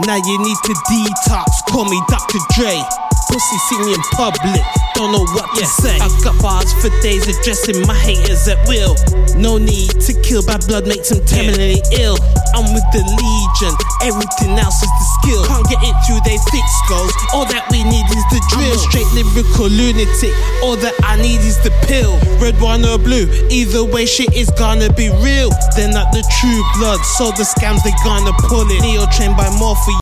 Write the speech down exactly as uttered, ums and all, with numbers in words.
Now you need to detox, call me Doctor Dre. Pussy see me in public, don't know what to Yeah. say. I've got bars for days addressing my haters at will. No need to kill, bad blood makes them terminally ill. I'm with the legion, everything else is the skill. Can't get it through they thick skulls, all that we need is the drill. Straight lyrical lunatic, all that I need is the pill. Red, wine or blue, either way shit is gonna be real. They're not the true blood, so the scams they gonna pull it. Neo trained by Morphe.